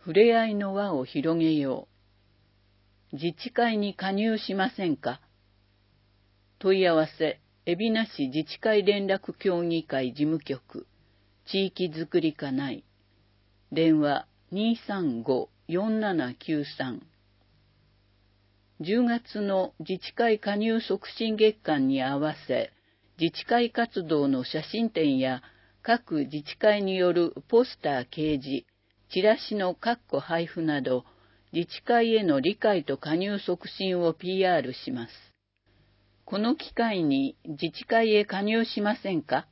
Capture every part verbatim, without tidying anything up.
触れ合いの輪を広げよう。自治会に加入しませんか？問い合わせ、海老名市自治会連絡協議会事務局、地域づくり課内。電話 にーさんごーよんななきゅうさん。じゅうがつの自治会加入促進月間に合わせ、自治会活動の写真展や各自治会によるポスター掲示、チラシの括弧配布など、自治会への理解と加入促進を ピーアール します。この機会に自治会へ加入しませんか？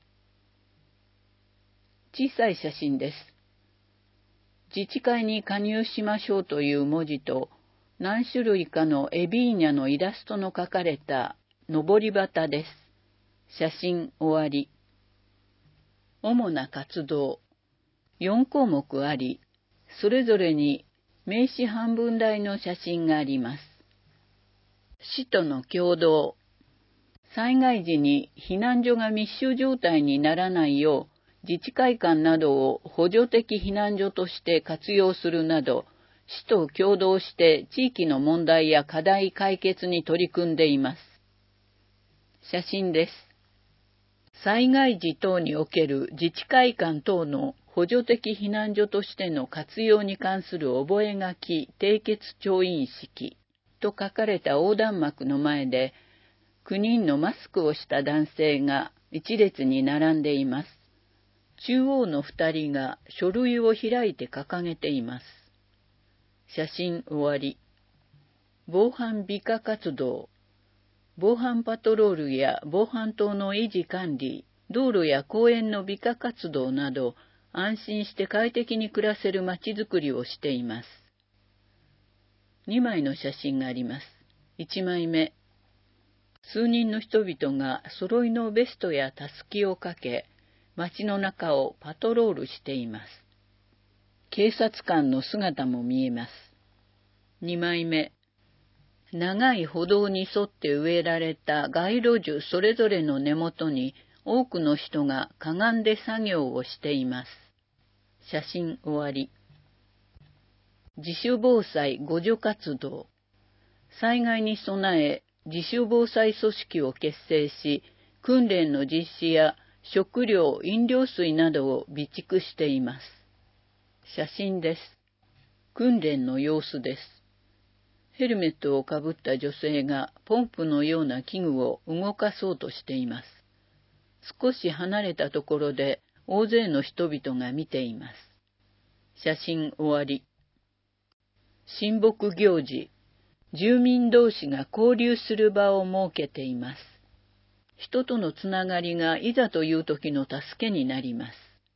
小さい写真です。自治会に加入しましょうという文字と、何種類かのエビーニャのイラストの描かれた上り旗です。写真終わり。主な活動。よんこうもくあり、それぞれに名刺半分大の写真があります。市との協働。災害時に避難所が密集状態にならないよう、自治会館などを補助的避難所として活用するなど、市と協働して地域の問題や課題解決に取り組んでいます。写真です。災害時等における自治会館等の補助的避難所としての活用に関する覚書締結調印式と書かれた横断幕の前で、きゅうにんのマスクをした男性が一列に並んでいます。中央のふたりが書類を開いて掲げています。写真終わり。防犯美化活動。防犯パトロールや防犯灯の維持管理、道路や公園の美化活動など、安心して快適に暮らせる街づくりをしています。にまいの写真があります。いちまいめ。数人の人々が揃いのベストやたすきをかけ、街の中をパトロールしています。警察官の姿も見えます。にまいめ。長い歩道に沿って植えられた街路樹それぞれの根元に多くの人がかがんで作業をしています。写真終わり。自主防災互助活動。災害に備え、自主防災組織を結成し、訓練の実施や食料、飲料水などを備蓄しています。写真です。訓練の様子です。ヘルメットをかぶった女性がポンプのような器具を動かそうとしています。少し離れたところで大勢の人々が見ています。写真終わり。親睦行事。住民同士が交流する場を設けています。人とのつながりがいざという時の助けになります。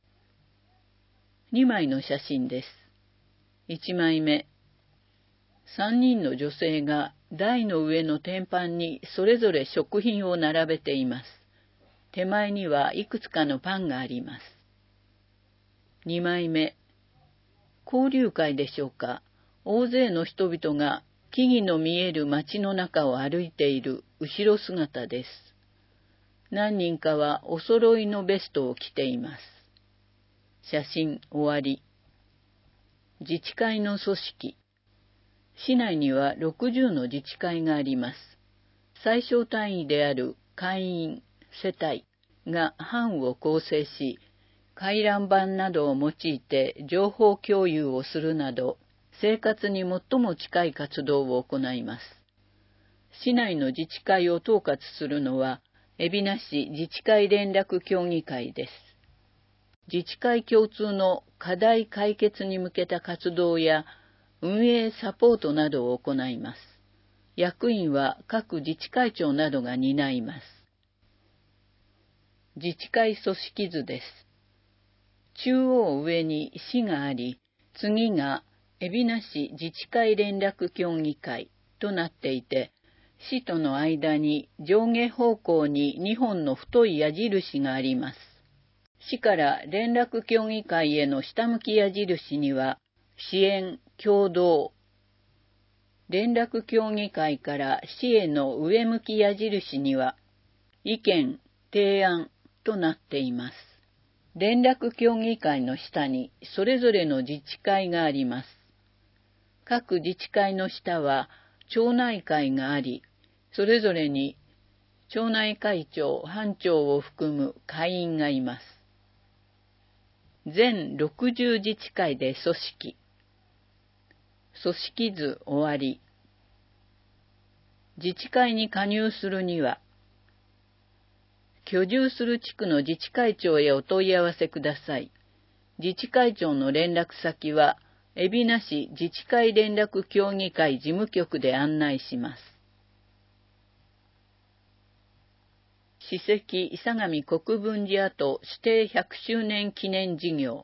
にまいの写真です。いちまいめ。さんにんの女性が台の上の天板にそれぞれ食品を並べています。手前にはいくつかのパンがあります。にまいめ。交流会でしょうか。大勢の人々が木々の見える街の中を歩いている後ろ姿です。何人かはお揃いのベストを着ています。写真終わり。自治会の組織。市内にはろくじゅうの自治会があります。最小単位である会員、世帯が班を構成し、回覧板などを用いて情報共有をするなど、生活に最も近い活動を行います。市内の自治会を統括するのは、海老名市自治会連絡協議会です。自治会共通の課題解決に向けた活動や運営サポートなどを行います。役員は各自治会長などが担います。自治会組織図です。中央上に市があり、次が海老名市自治会連絡協議会となっていて、市との間に上下方向ににほんの太い矢印があります。市から連絡協議会への下向き矢印には、支援、協働。連絡協議会から市への上向き矢印には、意見、提案となっています。連絡協議会の下にそれぞれの自治会があります。 各自治会の下は町内会があり、それぞれに町内会長、班長を含む会員がいます。全ろくじゅう自治会で組織。組織図終わり。自治会に加入するには、居住する地区の自治会長へお問い合わせください。自治会長の連絡先は、海老名市自治会連絡協議会事務局で案内します。史跡伊佐上国分寺跡指定ひゃくしゅうねん記念事業。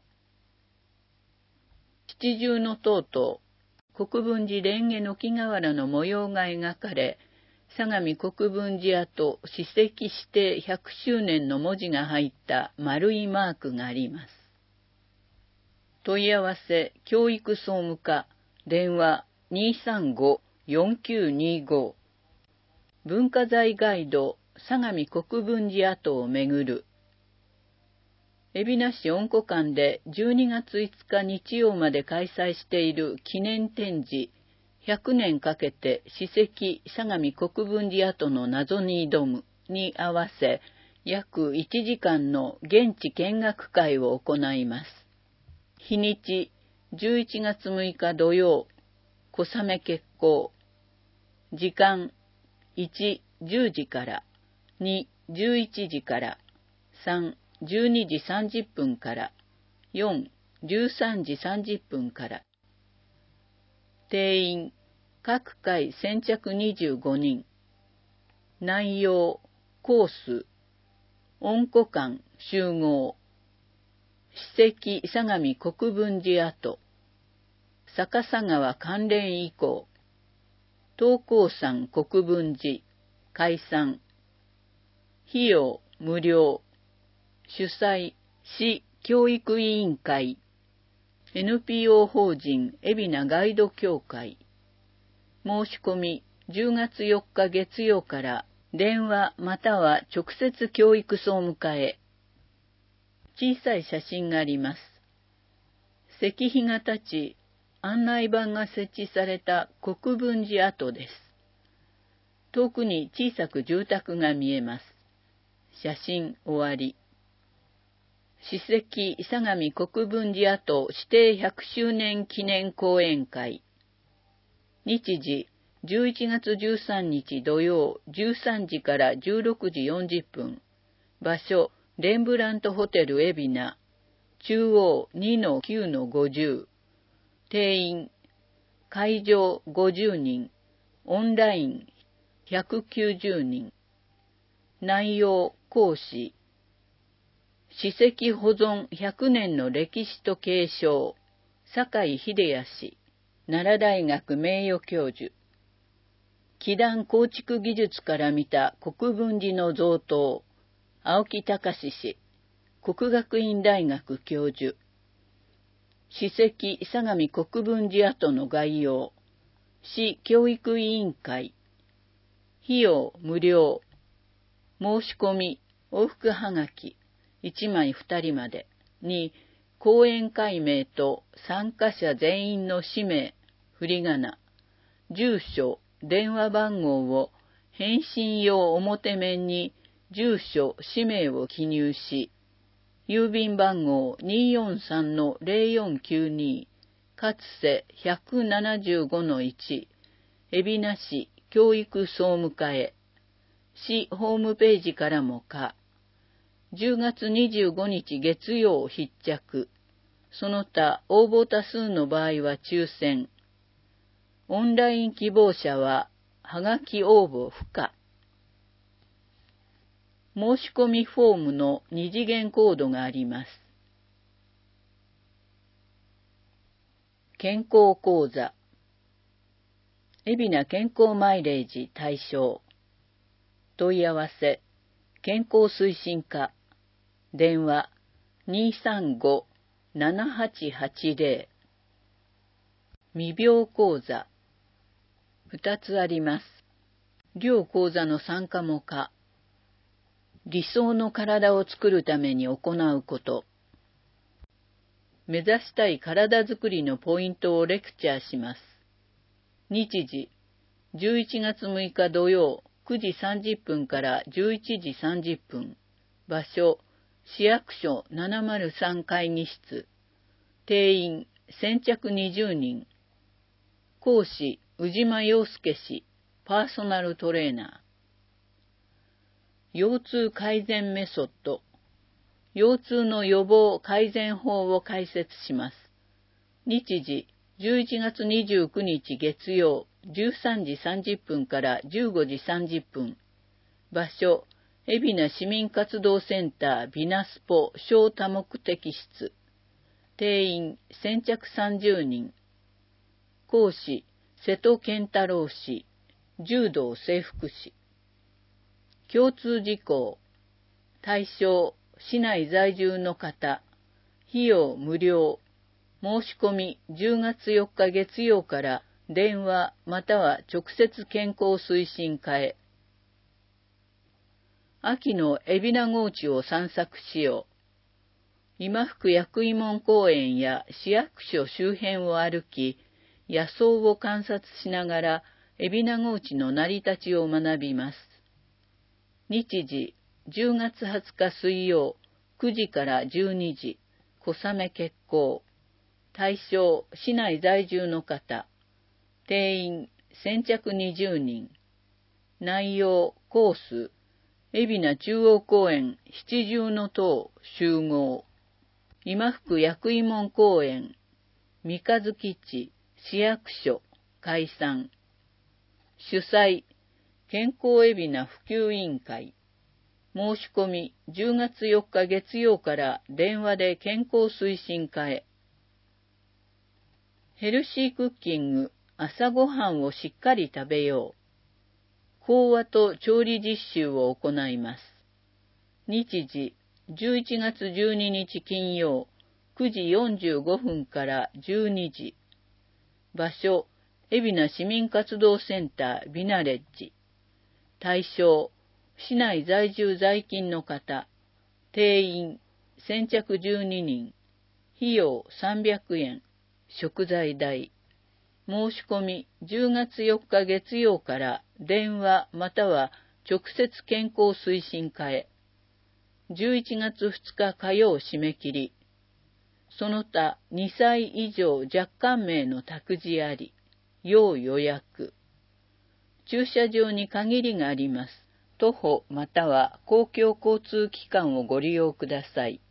七重塔と国分寺蓮華の木瓦の模様が描かれ、相模国分寺跡史跡指定ひゃくしゅうねんの文字が入った丸いマークがあります。問い合わせ、教育総務課、電話 にーさんご よんきゅうにご。文化財ガイド、相模国分寺跡をめぐる。海老名市恩古館でじゅうにがついつか日曜まで開催している記念展示、ひゃくねんかけて史跡相模国分寺跡の謎に挑むに合わせ、約いちじかんの現地見学会を行います。日にち、じゅういちがつむいか土曜、小雨決行。時間、いち、じゅうじから、に、じゅういちじから、さん、じゅうにじさんじゅっぷんから、よん、じゅうさんじさんじゅっぷんから。定員、各回先着にじゅうごにん。内容、コース、恩古館集合。史跡相模国分寺跡。逆さ川関連遺構。東高山国分寺。解散。費用無料。主催市教育委員会。エヌピーオー 法人海老名ガイド協会。申し込みじゅうがつよっか月曜から電話または直接教育総務課へ。小さい写真があります。石碑が立ち、案内板が設置された国分寺跡です。遠くに小さく住宅が見えます。写真終わり。史跡相模国分寺跡指定ひゃくしゅうねん記念講演会。日時、じゅういちがつじゅうさんにち土曜じゅうさんじからじゅうろくじよんじゅっぷん。場所、レンブラントホテル海老名。中央 にのきゅうのごじゅう。定員、会場ごじゅうにん。オンラインひゃくきゅうじゅうにん。内容、講師。史跡保存ひゃくねんの歴史と継承。坂井秀哉氏。奈良大学名誉教授。基壇構築技術から見た国分寺の造塔。青木隆氏。国学院大学教授。史跡相模国分寺跡の概要。市教育委員会。費用無料。申し込み往復はがきいちまいふたりまでに講演会名と参加者全員の氏名、振り仮名、住所、電話番号を返信用表面に住所、氏名を記入し、郵便番号 にーよんさんのぜろよんきゅうに、勝瀬 ひゃくななじゅうごのいち、海老名市教育総務課へ、市ホームページからも可。じゅうがつにじゅうごにち月曜必着。その他応募多数の場合は抽選。オンライン希望者ははがき応募不可。申し込みフォームの二次元コードがあります。健康講座。海老名健康マイレージ対象。問い合わせ。健康推進課。電話 にーさんご ななはちはちぜろ。未病講座。ふたつあります。両講座の参加も可。理想の体を作るために行うこと。目指したい体づくりのポイントをレクチャーします。 日時、じゅういちがつむいか土曜、くじさんじゅっぷんからじゅういちじさんじゅっぷん。場所、市役所ななまるさん会議室。定員、先着にじゅうにん。講師、宇島洋介氏、パーソナルトレーナー。腰痛改善メソッド。腰痛の予防改善法を解説します。日時、じゅういちがつにじゅうくにち月曜、じゅうさんじさんじゅっぷんからじゅうごじさんじゅっぷん。場所、海老名市民活動センタービナスポ小多目的室。定員、先着さんじゅうにん。講師、瀬戸健太郎氏、柔道整復師。共通事項。対象、市内在住の方。費用無料。申し込みじゅうがつよっか月曜から電話または直接健康推進課へ。秋の海老名河内を散策しよう。今福薬医門公園や市役所周辺を歩き、野草を観察しながら海老名河内の成り立ちを学びます。日時、じゅうがつはつか水曜、くじからじゅうにじ、小雨決行。対象、市内在住の方。定員、先着にじゅうにん。内容、コース、海老名中央公園七重塔集合。今福薬医門公園、三日月地、市役所、解散。主催、健康海老名普及委員会。申し込みじゅうがつよっか月曜から電話で健康推進課へ。ヘルシークッキング、朝ごはんをしっかり食べよう。講話と調理実習を行います。日時、じゅういちがつじゅうににち金曜、くじよんじゅうごふんからじゅうにじ。場所、海老名市民活動センタービナレッジ。対象、市内在住在勤の方。定員、先着じゅうににん。費用さんびゃくえん。食材代。申し込みじゅうがつよっか月曜から電話または直接健康推進課へ。じゅういちがつふつか火曜締め切り。その他にさい以上若干名の託児あり。要予約。駐車場に限りがあります。徒歩または公共交通機関をご利用ください。